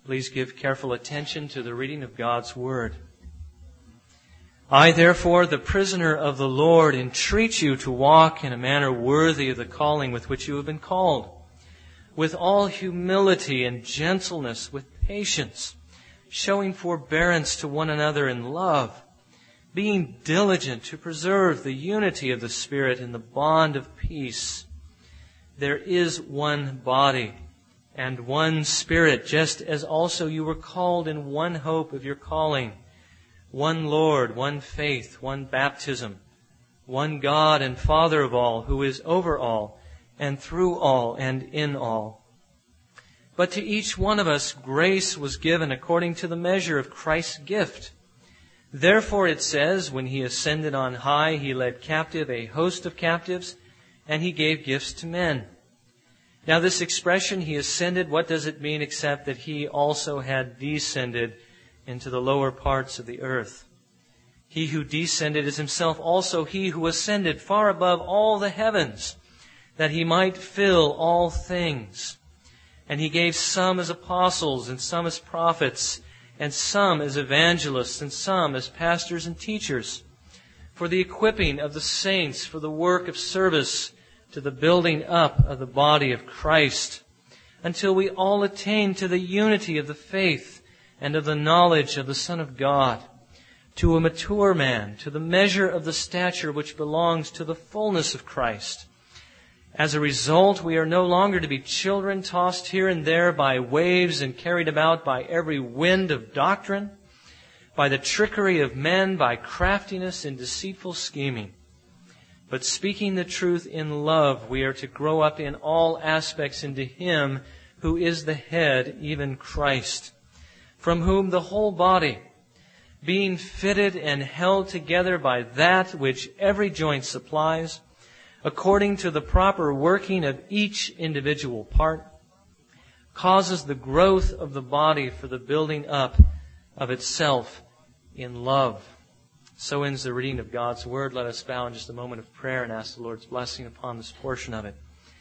Please give careful attention to the reading of God's Word. I, therefore, the prisoner of the Lord, entreat you to walk in a manner worthy of the calling with which you have been called, with all humility and gentleness, with patience, showing forbearance to one another in love, being diligent to preserve the unity of the Spirit in the bond of peace. There is one body and one Spirit, just as also you were called in one hope of your calling, one Lord, one faith, one baptism, one God and Father of all, who is over all, and through all, and in all. But to each one of us grace was given according to the measure of Christ's gift. Therefore it says, when He ascended on high, He led captive a host of captives, and He gave gifts to men. Now this expression, He ascended, what does it mean except that He also had descended into the lower parts of the earth? He who descended is Himself also He who ascended far above all the heavens, that He might fill all things. And He gave some as apostles, and some as prophets, and some as evangelists, and some as pastors and teachers, for the equipping of the saints, for the work of service, to the building up of the body of Christ, until we all attain to the unity of the faith and of the knowledge of the Son of God, to a mature man, to the measure of the stature which belongs to the fullness of Christ. As a result, we are no longer to be children tossed here and there by waves and carried about by every wind of doctrine, by the trickery of men, by craftiness and deceitful scheming. But speaking the truth in love, we are to grow up in all aspects into Him who is the head, even Christ, from whom the whole body, being fitted and held together by that which every joint supplies, according to the proper working of each individual part, causes the growth of the body for the building up of itself in love. So ends the reading of God's Word. Let us bow in just a moment of prayer and ask the Lord's blessing upon this portion of it.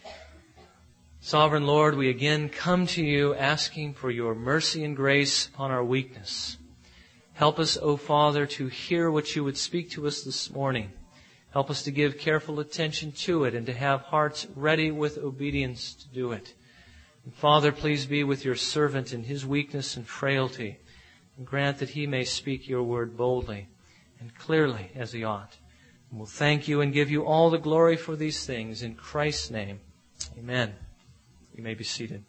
Sovereign Lord, we again come to You asking for Your mercy and grace upon our weakness. Help us, O Father, to hear what You would speak to us this morning. Help us to give careful attention to it and to have hearts ready with obedience to do it. And Father, please be with Your servant in his weakness and frailty, and grant that he may speak Your word boldly and clearly as he ought. And we'll thank You and give You all the glory for these things. In Christ's name, amen. You may be seated.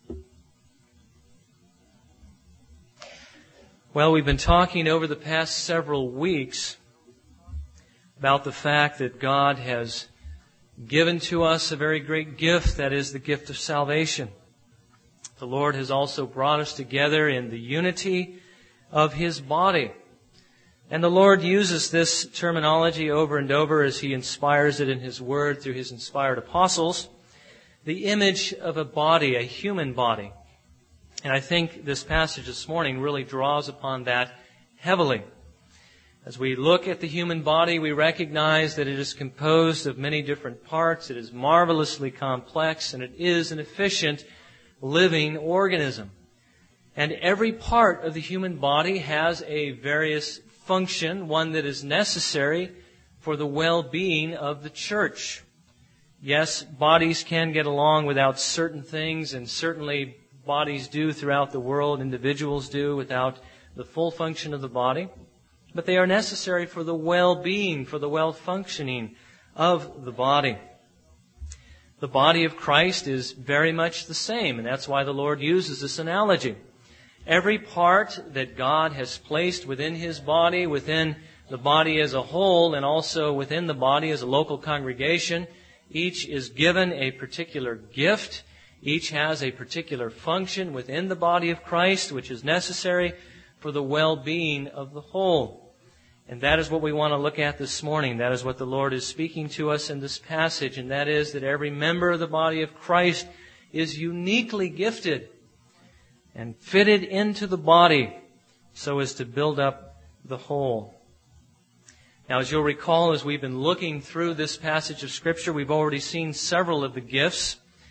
Well, we've been talking over the past several weeks about the fact that God has given to us a very great gift, that is the gift of salvation. The Lord has also brought us together in the unity of His body. And the Lord uses this terminology over and over as He inspires it in His Word through His inspired apostles. The image of a body, a human body. And I think this passage this morning really draws upon that heavily. As we look at the human body, we recognize that it is composed of many different parts. It is marvelously complex, and it is an efficient living organism. And every part of the human body has a various function, one that is necessary for the well-being of the church. Yes, bodies can get along without certain things, and certainly bodies do throughout the world, individuals do, without the full function of the body. But they are necessary for the well-being, for the well-functioning of the body. The body of Christ is very much the same, and that's why the Lord uses this analogy. Every part that God has placed within His body, within the body as a whole, and also within the body as a local congregation, each is given a particular gift. Each has a particular function within the body of Christ, which is necessary for the well-being of the whole. And that is what we want to look at this morning. That is what the Lord is speaking to us in this passage, and that is that every member of the body of Christ is uniquely gifted and fitted into the body so as to build up the whole. Now, as you'll recall, as we've been looking through this passage of Scripture, we've already seen several of the gifts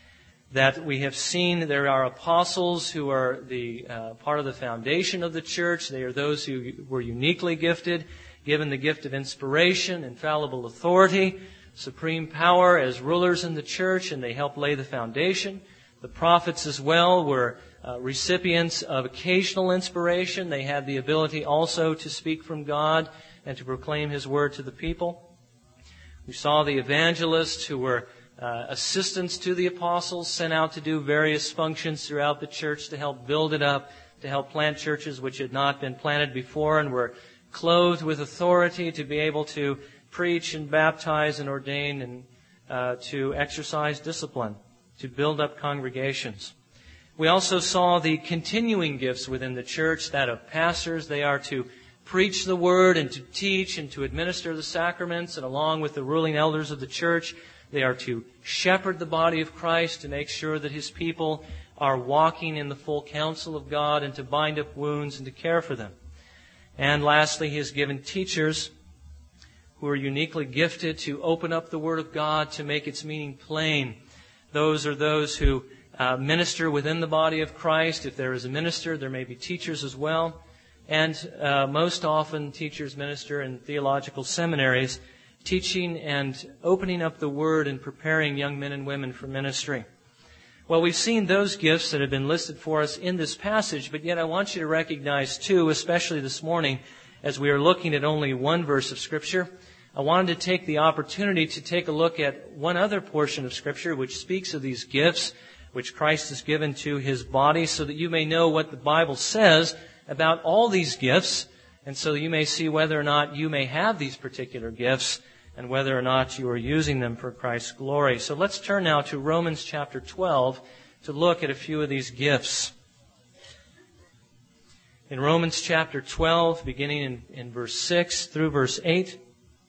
that we have seen there are apostles who are the part of the foundation of the church. They are those who were uniquely gifted, given the gift of inspiration, infallible authority, supreme power as rulers in the church, and they help lay the foundation. The prophets as well were recipients of occasional inspiration. They had the ability also to speak from God and to proclaim His word to the people. We saw the evangelists who were assistants to the apostles, sent out to do various functions throughout the church to help build it up, to help plant churches which had not been planted before, and were clothed with authority to be able to preach and baptize and ordain and to exercise discipline, to build up congregations. We also saw the continuing gifts within the church, that of pastors. They are to preach the word and to teach and to administer the sacraments, and along with the ruling elders of the church, they are to shepherd the body of Christ, to make sure that His people are walking in the full counsel of God, and to bind up wounds and to care for them. And lastly, He has given teachers who are uniquely gifted to open up the Word of God, to make its meaning plain. Those are those who minister within the body of Christ. If there is a minister, there may be teachers as well. And most often, teachers minister in theological seminaries, teaching and opening up the Word and preparing young men and women for ministry. Well, we've seen those gifts that have been listed for us in this passage, but yet I want you to recognize too, especially this morning, as we are looking at only one verse of Scripture, I wanted to take the opportunity to take a look at one other portion of Scripture which speaks of these gifts, which Christ has given to His body, so that you may know what the Bible says about all these gifts, and so you may see whether or not you may have these particular gifts and whether or not you are using them for Christ's glory. So let's turn now to Romans chapter 12 to look at a few of these gifts. In Romans chapter 12, beginning in verse 6 through verse 8,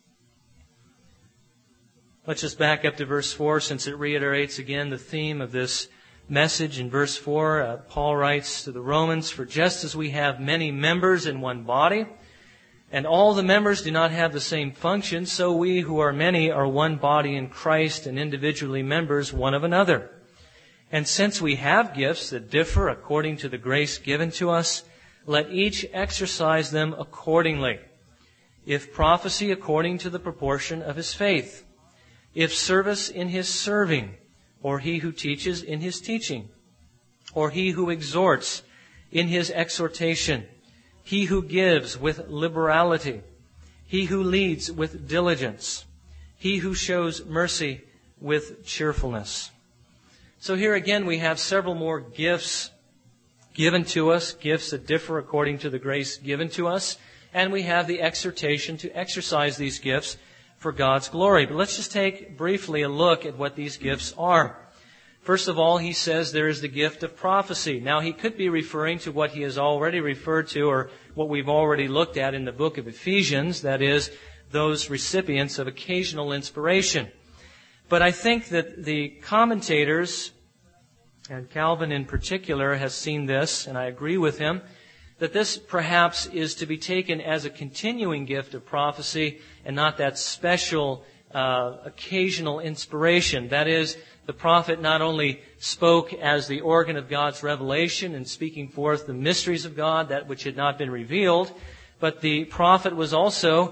let's just back up to verse 4 since it reiterates again the theme of this message. In verse 4, Paul writes to the Romans, "For just as we have many members in one body, and all the members do not have the same function, so we who are many are one body in Christ and individually members one of another. And since we have gifts that differ according to the grace given to us, let each exercise them accordingly. If prophecy, according to the proportion of his faith. If service, in his serving. Or he who teaches, in his teaching. Or he who exhorts, in his exhortation. He who gives with liberality. He who leads with diligence. He who shows mercy with cheerfulness." So here again we have several more gifts given to us, gifts that differ according to the grace given to us, and we have the exhortation to exercise these gifts for God's glory. But let's just take briefly a look at what these gifts are. First of all, he says there is the gift of prophecy. Now, he could be referring to what he has already referred to, or what we've already looked at in the book of Ephesians, that is, those recipients of occasional inspiration. But I think that the commentators, and Calvin in particular, has seen this, and I agree with him, that this perhaps is to be taken as a continuing gift of prophecy and not that special occasional inspiration. That is, the prophet not only spoke as the organ of God's revelation and speaking forth the mysteries of God, that which had not been revealed, but the prophet was also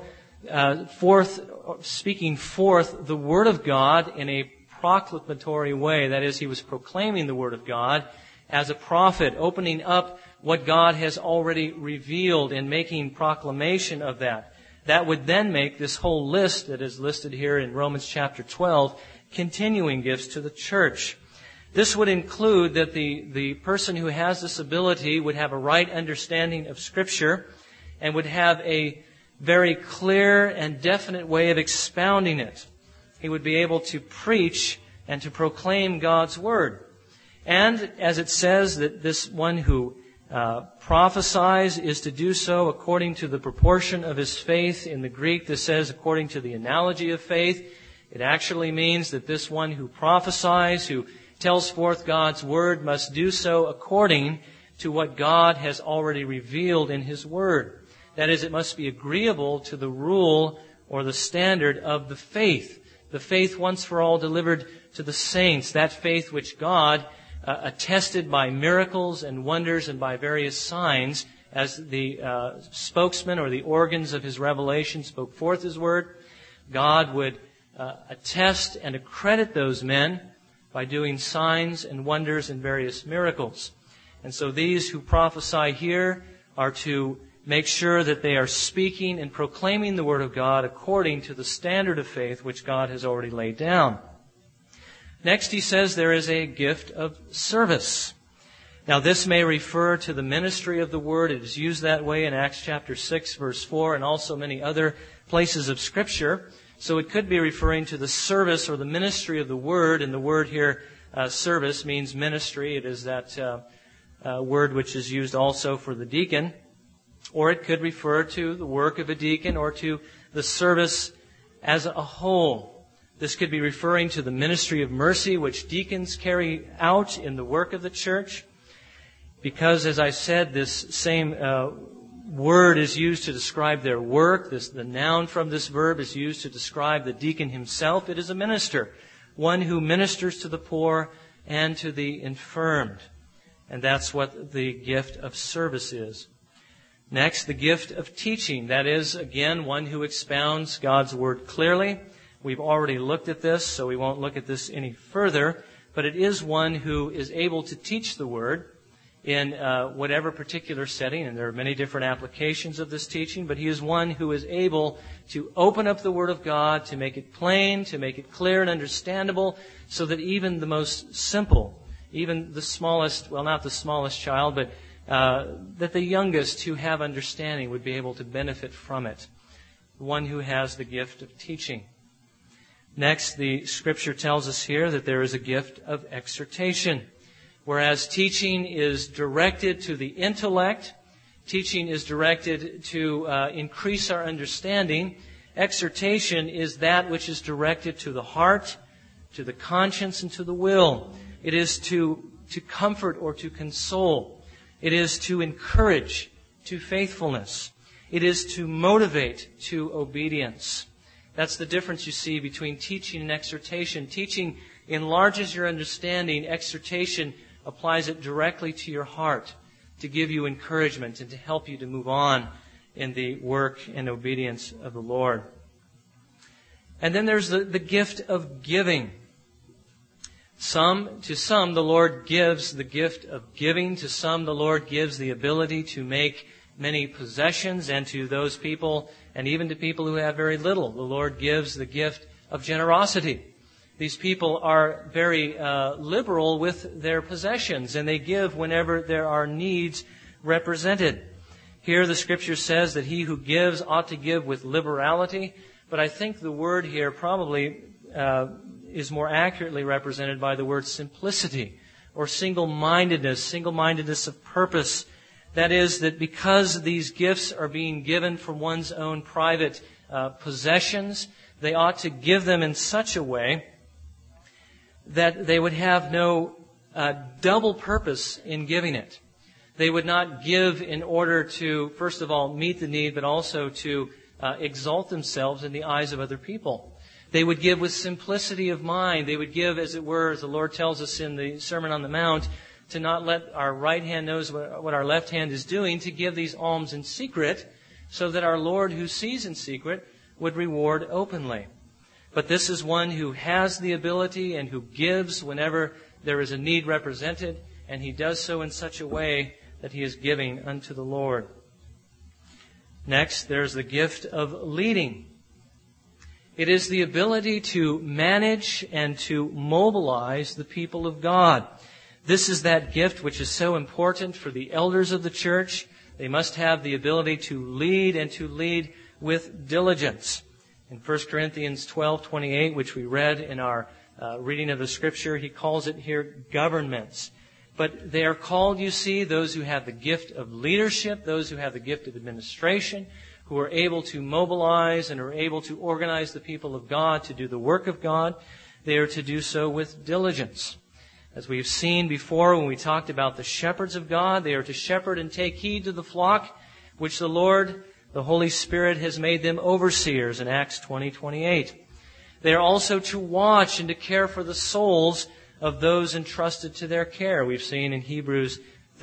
speaking forth the Word of God in a proclamatory way. That is, he was proclaiming the Word of God as a prophet, opening up what God has already revealed and making proclamation of that. That would then make this whole list that is listed here in Romans chapter 12 continuing gifts to the church. This would include that the person who has this ability would have a right understanding of Scripture and would have a very clear and definite way of expounding it. He would be able to preach and to proclaim God's Word. And as it says that this one who prophesies is to do so according to the proportion of his faith. In the Greek, this says according to the analogy of faith. It actually means that this one who prophesies, who tells forth God's Word, must do so according to what God has already revealed in His Word. That is, it must be agreeable to the rule or the standard of the faith once for all delivered to the saints, that faith which God attested by miracles and wonders and by various signs as the spokesman or the organs of His revelation spoke forth His word. God would attest and accredit those men by doing signs and wonders and various miracles. And so these who prophesy here are to make sure that they are speaking and proclaiming the Word of God according to the standard of faith which God has already laid down. Next, he says there is a gift of service. Now, this may refer to the ministry of the Word. It is used that way in Acts chapter 6, verse 4, and also many other places of Scripture. So it could be referring to the service or the ministry of the Word, and the word here, service, means ministry. It is that word which is used also for the deacon. Or it could refer to the work of a deacon or to the service as a whole. This could be referring to the ministry of mercy which deacons carry out in the work of the church. Because, as I said, this same word is used to describe their work. The noun from this verb is used to describe the deacon himself. It is a minister, one who ministers to the poor and to the infirmed. And that's what the gift of service is. Next, the gift of teaching. That is, again, one who expounds God's Word clearly. We've already looked at this, so we won't look at this any further. But it is one who is able to teach the Word in whatever particular setting. And there are many different applications of this teaching. But he is one who is able to open up the Word of God, to make it plain, to make it clear and understandable, so that even the most simple, even the smallest, well, not the smallest child, but that the youngest who have understanding would be able to benefit from it. One who has the gift of teaching. Next, the Scripture tells us here that there is a gift of exhortation. Whereas teaching is directed to the intellect, teaching is directed to increase our understanding, exhortation is that which is directed to the heart, to the conscience, and to the will. It is to comfort or to console. It is to encourage to faithfulness. It is to motivate to obedience. That's the difference you see between teaching and exhortation. Teaching enlarges your understanding. Exhortation applies it directly to your heart to give you encouragement and to help you to move on in the work and obedience of the Lord. And then there's the gift of giving. To some, the Lord gives the gift of giving. To some, the Lord gives the ability to make many possessions. And to those people, and even to people who have very little, the Lord gives the gift of generosity. These people are very liberal with their possessions, and they give whenever there are needs represented. Here the Scripture says that he who gives ought to give with liberality, but I think the word here probably is more accurately represented by the word simplicity or single-mindedness of purpose. That is, that because these gifts are being given from one's own private possessions, they ought to give them in such a way that they would have no double purpose in giving it. They would not give in order to, first of all, meet the need, but also to exalt themselves in the eyes of other people. They would give with simplicity of mind. They would give, as it were, as the Lord tells us in the Sermon on the Mount, to not let our right hand knows what our left hand is doing, to give these alms in secret, so that our Lord, who sees in secret, would reward openly. But this is one who has the ability and who gives whenever there is a need represented, and he does so in such a way that he is giving unto the Lord. Next, there's the gift of leading. It is the ability to manage and to mobilize the people of God. This is that gift which is so important for the elders of the church. They must have the ability to lead and to lead with diligence. In 1 Corinthians 12:28, which we read in our reading of the Scripture, he calls it here governments. But they are called, you see, those who have the gift of leadership, those who have the gift of administration, who are able to mobilize and are able to organize the people of God to do the work of God. They are to do so with diligence. As we've seen before when we talked about the shepherds of God, they are to shepherd and take heed to the flock, which the Lord, the Holy Spirit, has made them overseers in Acts 20:28. They are also to watch and to care for the souls of those entrusted to their care. We've seen in Hebrews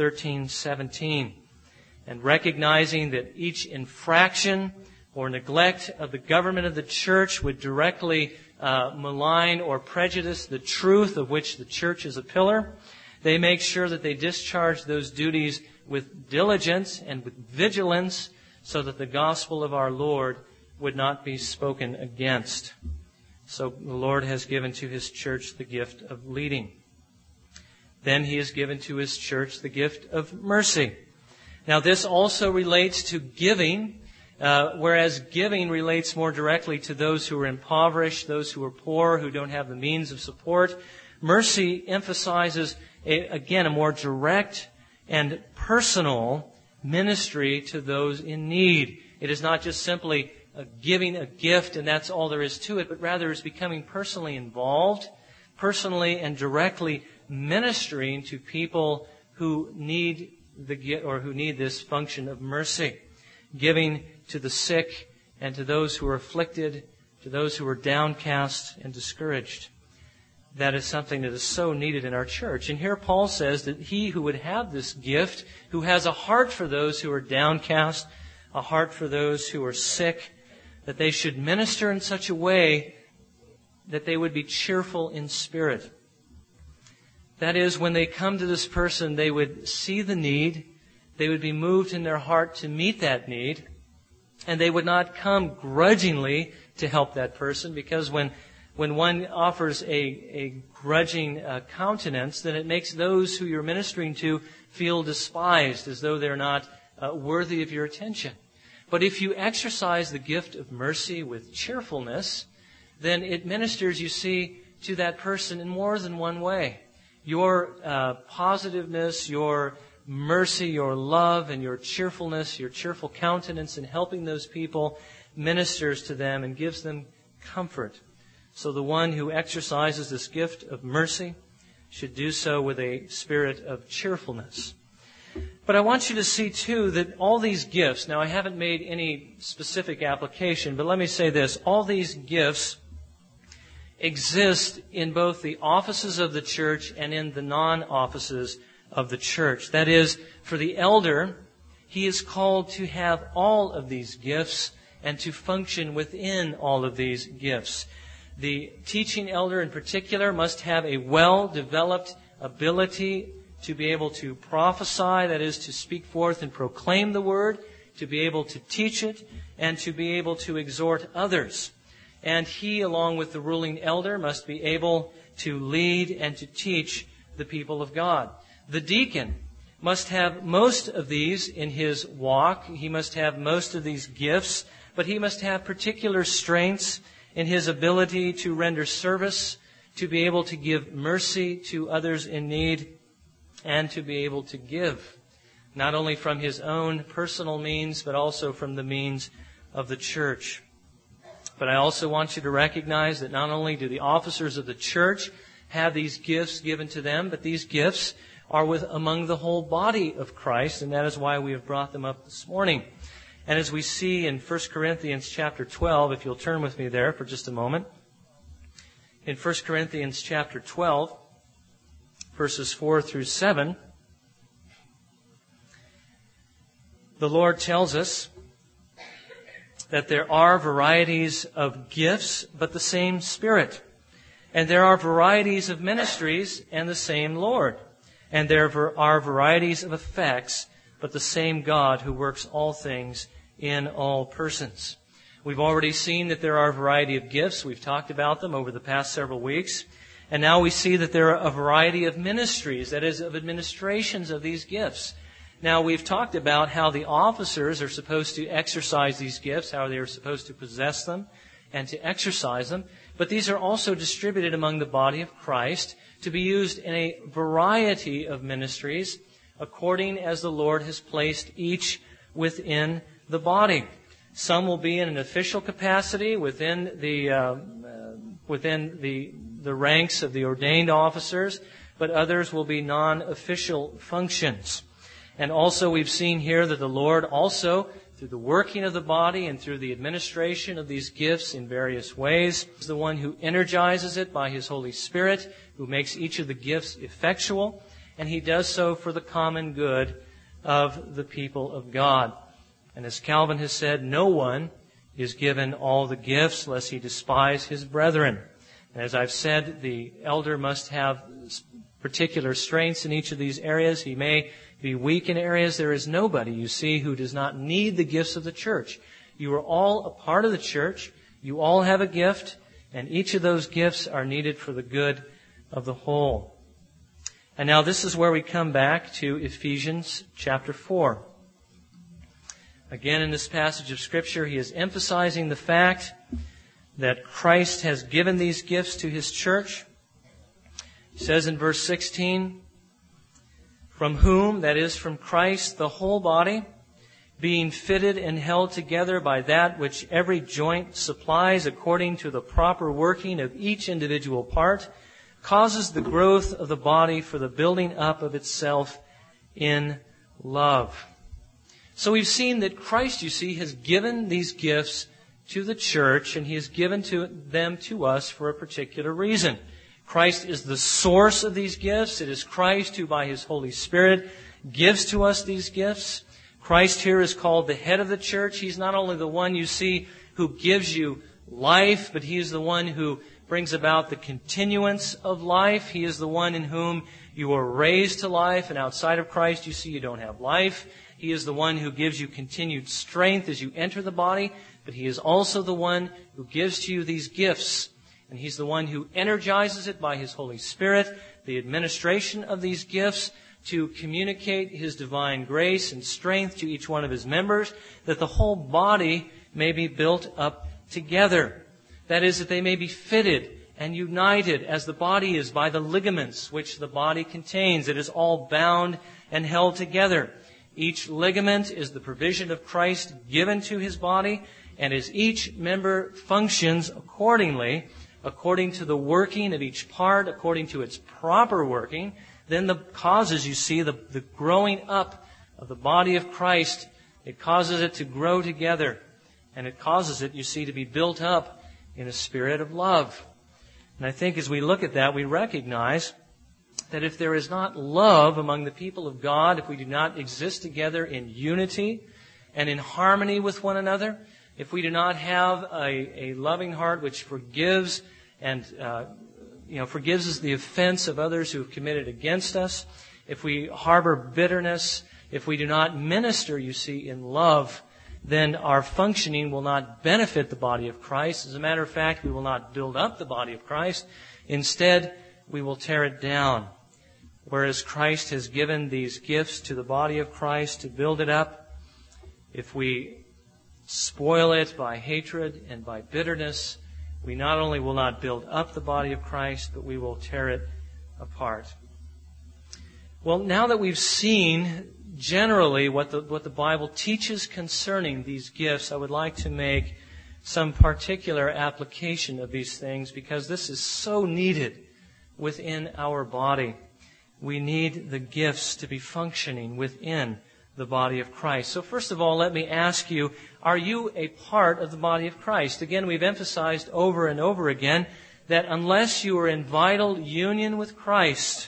13:17. And recognizing that each infraction or neglect of the government of the church would directly malign or prejudice the truth of which the church is a pillar, they make sure that they discharge those duties with diligence and with vigilance so that the gospel of our Lord would not be spoken against. So the Lord has given to His church the gift of leading. Then He has given to His church the gift of mercy. Now this also relates to giving, whereas giving relates more directly to those who are impoverished, those who are poor, who don't have the means of support. Mercy emphasizes, a more direct and personal ministry to those in need. It is not just simply giving a gift and that's all there is to it, but rather is becoming personally involved, personally and directly ministering to people who need who need this function of mercy, giving to the sick and to those who are afflicted, to those who are downcast and discouraged. That is something that is so needed in our church. And here Paul says that he who would have this gift, who has a heart for those who are downcast, a heart for those who are sick, that they should minister in such a way that they would be cheerful in spirit. That is, when they come to this person, they would see the need, they would be moved in their heart to meet that need, and they would not come grudgingly to help that person, because when one offers a grudging countenance, then it makes those who you're ministering to feel despised, as though they're not worthy of your attention. But if you exercise the gift of mercy with cheerfulness, then it ministers, you see, to that person in more than one way. Your positiveness, your mercy, your love, and your cheerfulness, your cheerful countenance in helping those people ministers to them and gives them comfort. So the one who exercises this gift of mercy should do so with a spirit of cheerfulness. But I want you to see, too, that all these gifts, now I haven't made any specific application, but let me say this, all these gifts exist in both the offices of the church and in the non-offices of the church. That is, for the elder, he is called to have all of these gifts and to function within all of these gifts. The teaching elder in particular must have a well-developed ability to be able to prophesy, that is, to speak forth and proclaim the word, to be able to teach it, and to be able to exhort others. And he, along with the ruling elder, must be able to lead and to teach the people of God. The deacon must have most of these in his walk. He must have most of these gifts, but he must have particular strengths in his ability to render service, to be able to give mercy to others in need, and to be able to give, not only from his own personal means, but also from the means of the church. But I also want you to recognize that not only do the officers of the church have these gifts given to them, but these gifts are among the whole body of Christ, and that is why we have brought them up this morning. And as we see in 1 Corinthians chapter 12, if you'll turn with me there for just a moment. In 1 Corinthians chapter 12, verses 4 through 7, the Lord tells us that there are varieties of gifts, but the same Spirit. And there are varieties of ministries, and the same Lord. And there are varieties of effects, but the same God who works all things in all persons. We've already seen that there are a variety of gifts. We've talked about them over the past several weeks. And now we see that there are a variety of ministries, that is, of administrations of these gifts. Now, we've talked about how the officers are supposed to exercise these gifts, how they are supposed to possess them and to exercise them. But these are also distributed among the body of Christ to be used in a variety of ministries according as the Lord has placed each within the body. Some will be in an official capacity within the ranks of the ordained officers, but others will be non-official functions. And also we've seen here that the Lord also, through the working of the body and through the administration of these gifts in various ways. He's the one who energizes it by His Holy Spirit, who makes each of the gifts effectual, and He does so for the common good of the people of God. And as Calvin has said, no one is given all the gifts lest he despise his brethren. And as I've said, the elder must have particular strengths in each of these areas. He may be weak in areas. There is nobody, you see, who does not need the gifts of the church. You are all a part of the church. You all have a gift, and each of those gifts are needed for the good of the whole. And now this is where we come back to Ephesians chapter 4. Again, in this passage of Scripture, he is emphasizing the fact that Christ has given these gifts to His church. He says in verse 16, "From whom," that is, from Christ, "the whole body, being fitted and held together by that which every joint supplies according to the proper working of each individual part, causes the growth of the body for the building up of itself in love." So we've seen that Christ, you see, has given these gifts to the church, and He has given them to us for a particular reason. Christ is the source of these gifts. It is Christ who, by His Holy Spirit, gives to us these gifts. Christ here is called the head of the church. He's not only the one, you see, who gives you life, but He is the one who brings about the continuance of life. He is the one in whom you are raised to life, and outside of Christ, you see, you don't have life. He is the one who gives you continued strength as you enter the body, but He is also the one who gives to you these gifts. And He's the one who energizes it by His Holy Spirit, the administration of these gifts to communicate His divine grace and strength to each one of His members, that the whole body may be built up together. That is, that they may be fitted and united as the body is by the ligaments which the body contains. It is all bound and held together. Each ligament is the provision of Christ given to His body, and as each member functions accordingly, according to the working of each part, according to its proper working, then the causes, you see, the growing up of the body of Christ, it causes it to grow together, and it causes it, you see, to be built up in a spirit of love. And I think as we look at that, we recognize that if there is not love among the people of God, if we do not exist together in unity and in harmony with one another, if we do not have a loving heart which forgives and forgives us the offense of others who have committed against us, if we harbor bitterness, if we do not minister, you see, in love, then our functioning will not benefit the body of Christ. As a matter of fact, we will not build up the body of Christ. Instead, we will tear it down. Whereas Christ has given these gifts to the body of Christ to build it up, if we spoil it by hatred and by bitterness, we not only will not build up the body of Christ, but we will tear it apart. Well, now that we've seen generally what the Bible teaches concerning these gifts, I would like to make some particular application of these things, because this is so needed within our body. We need the gifts to be functioning within the body of Christ. So first of all, let me ask you, are you a part of the body of Christ? Again, we've emphasized over and over again that unless you are in vital union with Christ,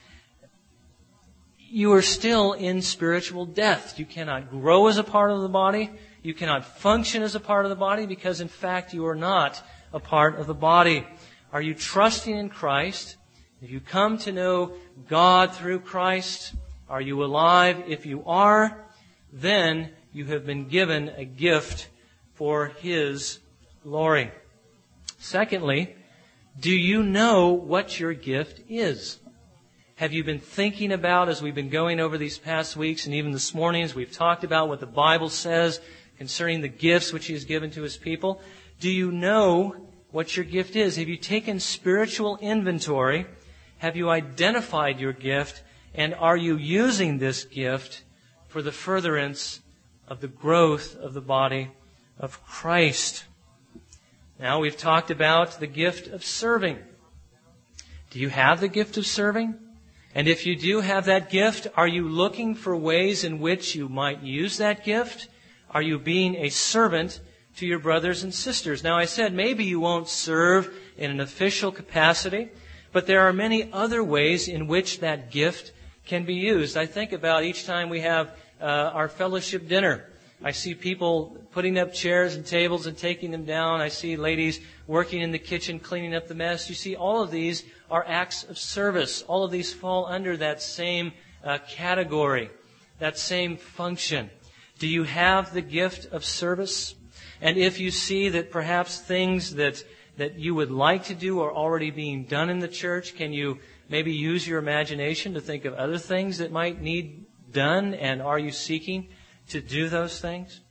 you are still in spiritual death. You cannot grow as a part of the body. You cannot function as a part of the body because, in fact, you are not a part of the body. Are you trusting in Christ? If you come to know God through Christ, are you alive? If you are, then you have been given a gift for His glory. Secondly, do you know what your gift is? Have you been thinking about, as we've been going over these past weeks and even this morning, as we've talked about what the Bible says concerning the gifts which He has given to His people? Do you know what your gift is? Have you taken spiritual inventory? Have you identified your gift? And are you using this gift for the furtherance of the growth of the body of Christ? Now, we've talked about the gift of serving. Do you have the gift of serving? And if you do have that gift, are you looking for ways in which you might use that gift? Are you being a servant to your brothers and sisters? Now, I said maybe you won't serve in an official capacity, but there are many other ways in which that gift can be used. I think about each time we have our fellowship dinner. I see people putting up chairs and tables and taking them down. I see ladies working in the kitchen, cleaning up the mess. You see, all of these are acts of service. All of these fall under that same category, that same function. Do you have the gift of service? And if you see that perhaps things that you would like to do are already being done in the church, can you maybe use your imagination to think of other things that might need done? And are you seeking to do those things?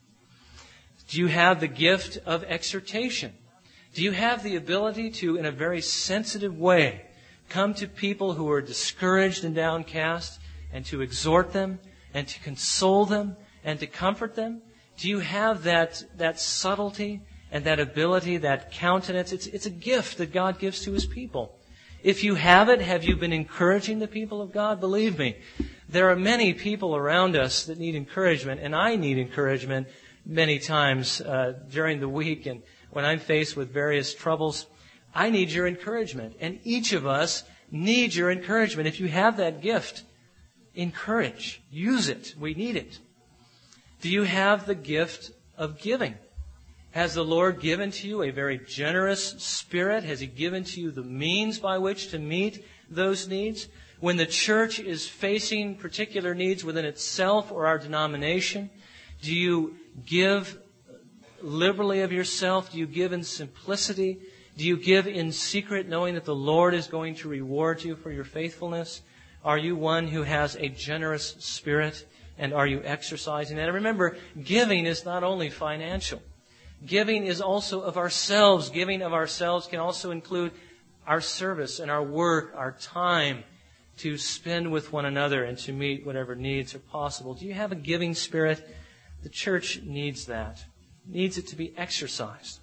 Do you have the gift of exhortation? Do you have the ability to, in a very sensitive way, come to people who are discouraged and downcast and to exhort them and to console them and to comfort them? Do you have that subtlety and that ability, that countenance? It's a gift that God gives to His people. If you have it, have you been encouraging the people of God? Believe me, there are many people around us that need encouragement, and I need encouragement many times during the week. And when I'm faced with various troubles, I need your encouragement. And each of us needs your encouragement. If you have that gift, encourage. Use it. We need it. Do you have the gift of giving? Has the Lord given to you a very generous spirit? Has He given to you the means by which to meet those needs? When the church is facing particular needs within itself or our denomination, do you give liberally of yourself? Do you give in simplicity? Do you give in secret, knowing that the Lord is going to reward you for your faithfulness? Are you one who has a generous spirit, and are you exercising that? And remember, giving is not only financial. Giving is also of ourselves. Giving of ourselves can also include our service and our work, our time to spend with one another and to meet whatever needs are possible. Do you have a giving spirit? The church needs that. Needs it to be exercised.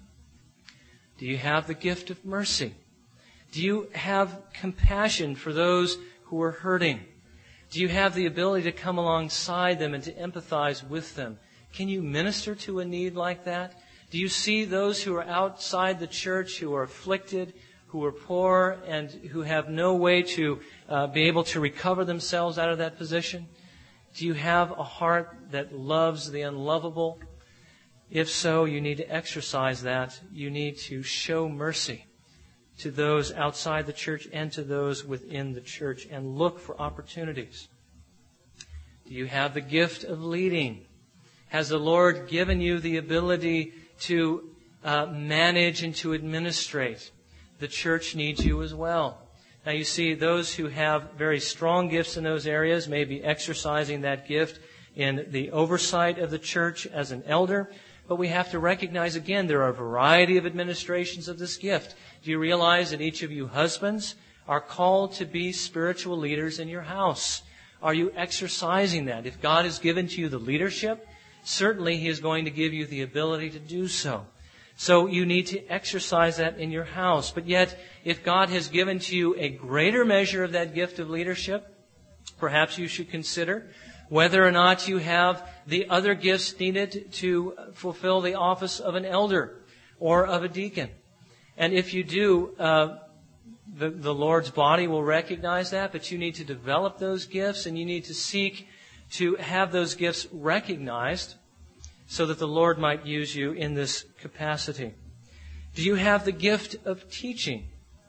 Do you have the gift of mercy? Do you have compassion for those who are hurting? Do you have the ability to come alongside them and to empathize with them? Can you minister to a need like that? Do you see those who are outside the church, who are afflicted, who are poor, and who have no way to be able to recover themselves out of that position? Do you have a heart that loves the unlovable? If so, you need to exercise that. You need to show mercy to those outside the church and to those within the church, and look for opportunities. Do you have the gift of leading? Has the Lord given you the ability to manage and to administrate? The church needs you as well. Now you see, those who have very strong gifts in those areas may be exercising that gift in the oversight of the church as an elder. But we have to recognize, again, there are a variety of administrations of this gift. Do you realize that each of you husbands are called to be spiritual leaders in your house? Are you exercising that? If God has given to you the leadership, certainly He is going to give you the ability to do so. So you need to exercise that in your house. But yet, if God has given to you a greater measure of that gift of leadership, perhaps you should consider whether or not you have the other gifts needed to fulfill the office of an elder or of a deacon. And if you do, the Lord's body will recognize that, but you need to develop those gifts, and you need to seek to have those gifts recognized so that the Lord might use you in this capacity. Do you have the gift of teaching?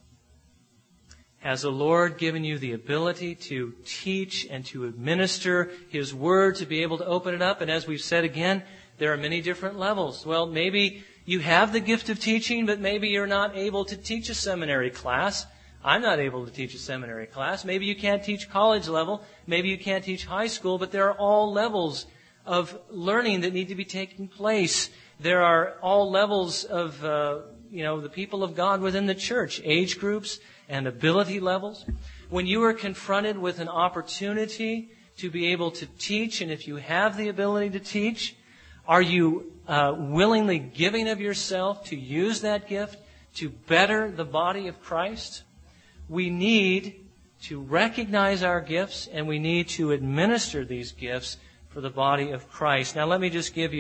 Has the Lord given you the ability to teach and to administer His Word, to be able to open it up? And as we've said again, there are many different levels. Well, maybe you have the gift of teaching, but maybe you're not able to teach a seminary class. I'm not able to teach a seminary class. Maybe you can't teach college level. Maybe you can't teach high school, but there are all levels of learning that need to be taking place. There are all levels of, the people of God within the church, age groups and ability levels. When you are confronted with an opportunity to be able to teach, and if you have the ability to teach, are you willingly giving of yourself to use that gift to better the body of Christ? We need to recognize our gifts, and we need to administer these gifts for the body of Christ. Now let me just give you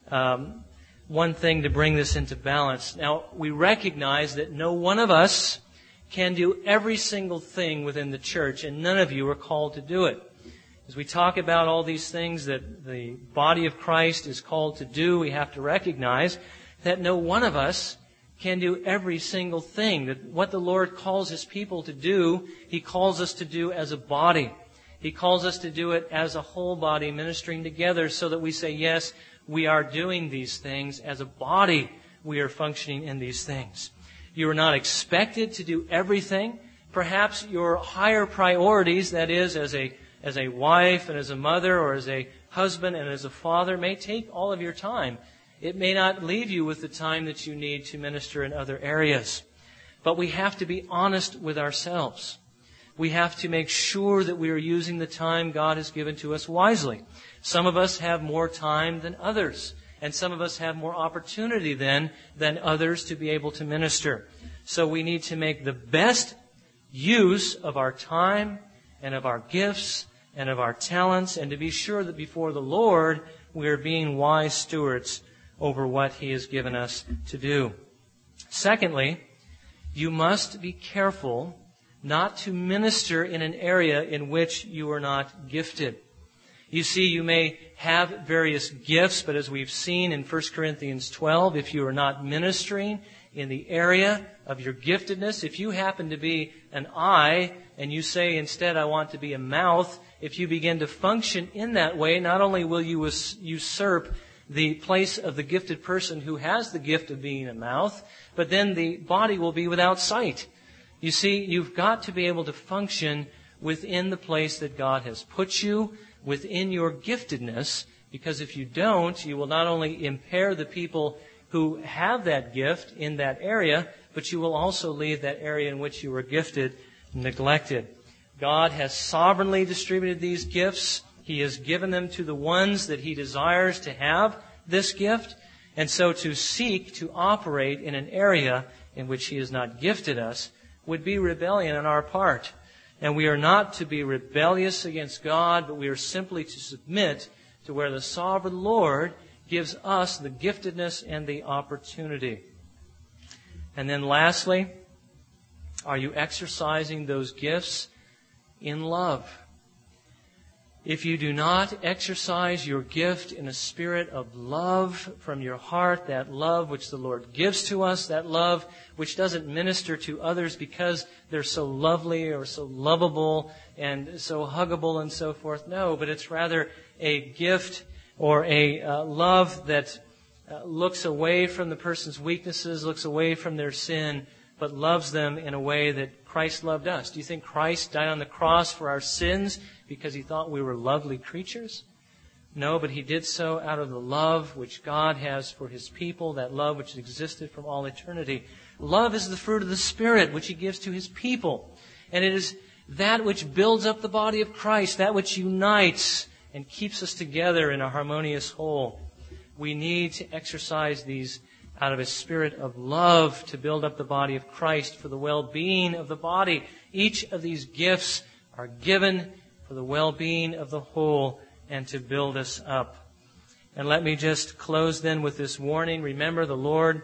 one thing to bring this into balance. Now, we recognize that no one of us can do every single thing within the church, and none of you are called to do it. As we talk about all these things that the body of Christ is called to do, we have to recognize that no one of us can do every single thing. That what the Lord calls His people to do, He calls us to do as a body. He calls us to do it as a whole body, ministering together, so that we say, yes, we are doing these things. As a body, we are functioning in these things. You are not expected to do everything. Perhaps your higher priorities, that is, as a wife and as a mother or as a husband and as a father, may take all of your time. It may not leave you with the time that you need to minister in other areas. But we have to be honest with ourselves. We have to make sure that we are using the time God has given to us wisely. Some of us have more time than others, and some of us have more opportunity than others to be able to minister. So we need to make the best use of our time and of our gifts and of our talents, and to be sure that before the Lord we are being wise stewards over what He has given us to do. Secondly, you must be careful not to minister in an area in which you are not gifted. You see, you may have various gifts, but as we've seen in 1 Corinthians 12, if you are not ministering in the area of your giftedness, if you happen to be an eye and you say instead, I want to be a mouth, if you begin to function in that way, not only will you usurp the place of the gifted person who has the gift of being a mouth, but then the body will be without sight. You see, you've got to be able to function within the place that God has put you, within your giftedness, because if you don't, you will not only impair the people who have that gift in that area, but you will also leave that area in which you were gifted neglected. God has sovereignly distributed these gifts. He has given them to the ones that He desires to have this gift. And so to seek to operate in an area in which He has not gifted us would be rebellion on our part. And we are not to be rebellious against God, but we are simply to submit to where the sovereign Lord gives us the giftedness and the opportunity. And then lastly, are you exercising those gifts in love? If you do not exercise your gift in a spirit of love from your heart, that love which the Lord gives to us, that love which doesn't minister to others because they're so lovely or so lovable and so huggable and so forth. No, but it's rather a gift or a love that looks away from the person's weaknesses, looks away from their sin, but loves them in a way that Christ loved us. Do you think Christ died on the cross for our sins because He thought we were lovely creatures? No, but He did so out of the love which God has for His people, that love which existed from all eternity. Love is the fruit of the Spirit which He gives to His people. And it is that which builds up the body of Christ, that which unites and keeps us together in a harmonious whole. We need to exercise these out of a spirit of love to build up the body of Christ for the well-being of the body. Each of these gifts are given for the well-being of the whole and to build us up. And let me just close then with this warning. Remember, the Lord,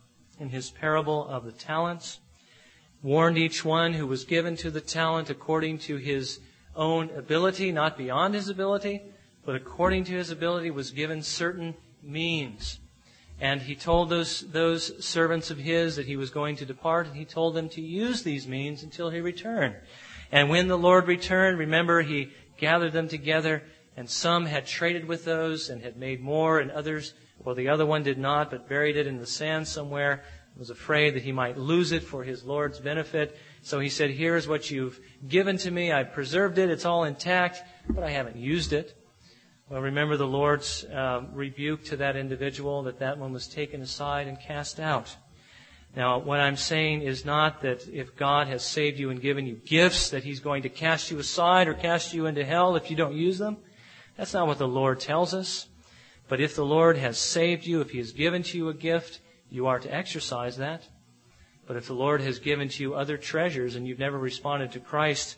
in His parable of the talents, warned each one who was given to the talent according to his own ability, not beyond his ability, but according to his ability was given certain means. And He told those servants of His that He was going to depart, and He told them to use these means until He returned. And when the Lord returned, remember, He gathered them together, and some had traded with those and had made more, and others, well, the other one did not, but buried it in the sand somewhere, was afraid that he might lose it for his Lord's benefit. So he said, here's what you've given to me. I've preserved it. It's all intact, but I haven't used it. Well, remember the Lord's rebuke to that individual, that one was taken aside and cast out. Now, what I'm saying is not that if God has saved you and given you gifts, that He's going to cast you aside or cast you into hell if you don't use them. That's not what the Lord tells us. But if the Lord has saved you, if He has given to you a gift, you are to exercise that. But if the Lord has given to you other treasures and you've never responded to Christ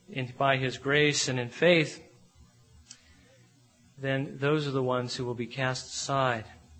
by His grace and in faith, then those are the ones who will be cast aside.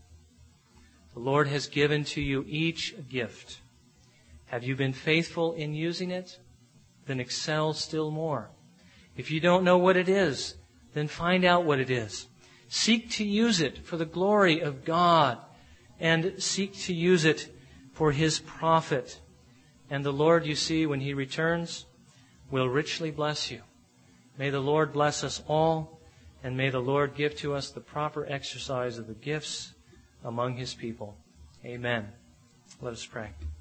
The Lord has given to you each a gift. Have you been faithful in using it? Then excel still more. If you don't know what it is, then find out what it is. Seek to use it for the glory of God, and seek to use it for His profit. And the Lord, you see, when He returns, will richly bless you. May the Lord bless us all, and may the Lord give to us the proper exercise of the gifts among His people. Amen. Let us pray.